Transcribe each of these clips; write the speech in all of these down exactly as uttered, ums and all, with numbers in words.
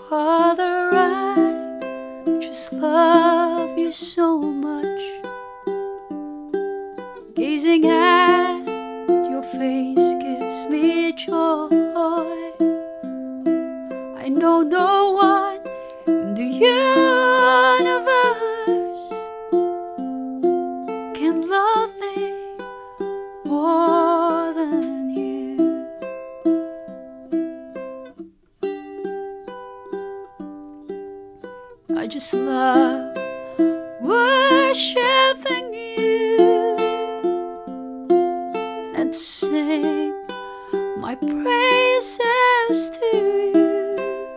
Father, I just love you so much. Gazing at your face gives me joy. I know no one in the universe can love me more than you. I just love worshiping you and to sing my praises to you,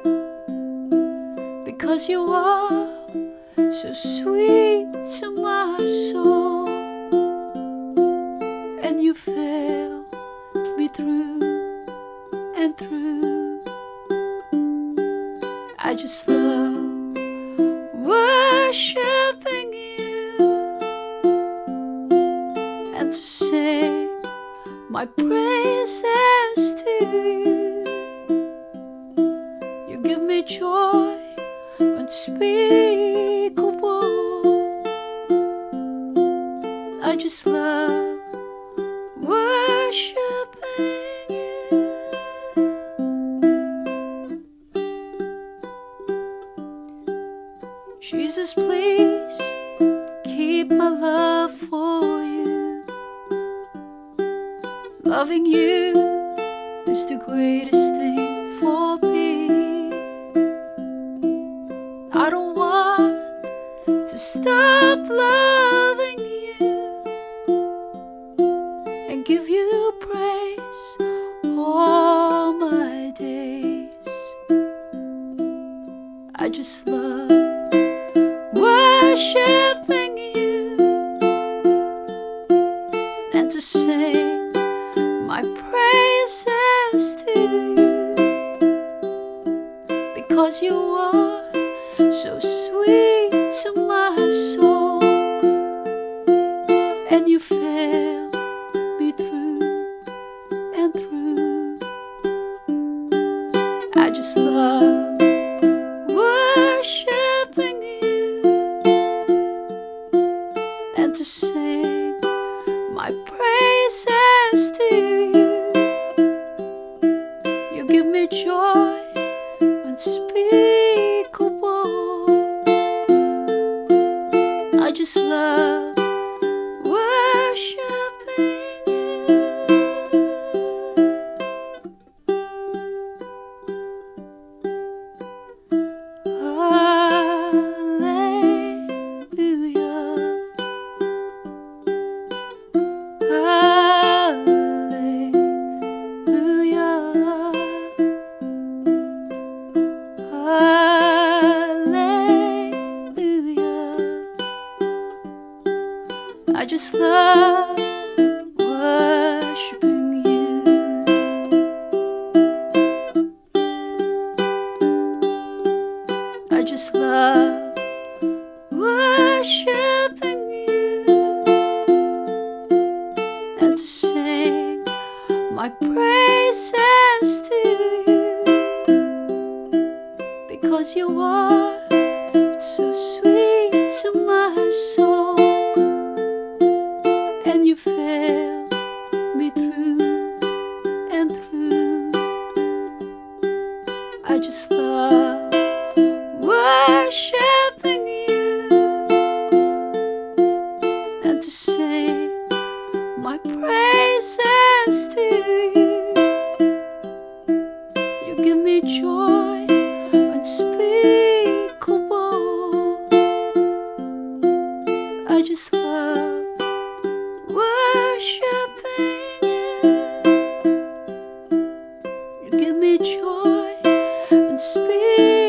because you are so sweet to my soul, and you fill me through and through. I just love worshiping you and to sing my praises to you. You give me joy unspeakable. I just love worshiping you. Jesus, please keep my love for you. Loving you is the greatest thing for me. I don't want to stop loving you and give you praise all my days. I just love worshiping you and to sing my praises to you, because you are so sweet to my soul, and you fill me through and through. I just love worshiping you and to sing my praises to you. You give me joy unspeakable. I just love worshiping you. I just love worshiping you. I just love worshiping you and to sing my praises to you, because you are so sweet to my soul, and you fill me through and through. I just love worshiping you and to sing my praises to you. You give me joy unspeakable. I just love worshiping you. You give me joy unspeakable.